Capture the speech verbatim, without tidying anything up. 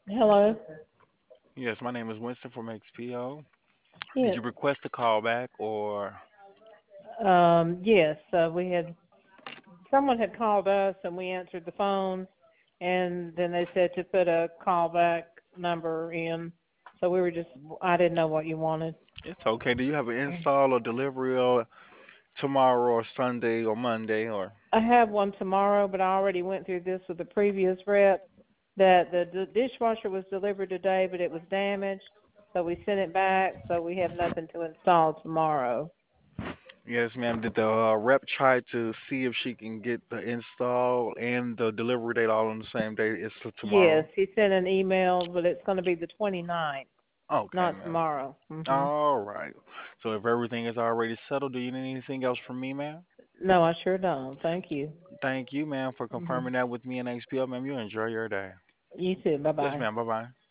Hello. Yes, my name is Winston from X P O. Did Yes. you request a call back or? Um, yes. Uh, we had someone had called us, and we answered the phone, and then they said to put a callback number in. So we were just. I didn't know what you wanted. It's okay. Do you have an install or delivery or tomorrow or Sunday or Monday or? I have one tomorrow, but I already went through this with the previous rep. That the, the dishwasher was delivered today, but it was damaged, so we sent it back. So we have nothing to install tomorrow. Yes, ma'am. Did the uh, rep try to see if she can get the install and the delivery date all on the same day? It's for tomorrow. Yes, he sent an email, but it's going to be the twenty-ninth, Okay, not ma'am. tomorrow. Mhm. All right. So if everything is already settled, do you need anything else from me, ma'am? No, I sure don't. Thank you. Thank you, ma'am, for Mhm. confirming that with me and H P O, ma'am. You enjoy your day. You too. Bye Yes, bye. ma'am. Bye bye.